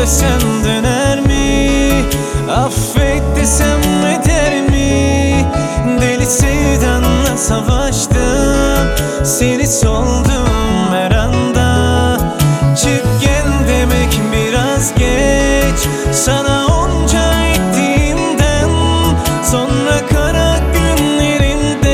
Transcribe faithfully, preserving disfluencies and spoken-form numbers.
desem döner mi? Affet desem eder mi? Deli sevdanla savaştım, seni soldum.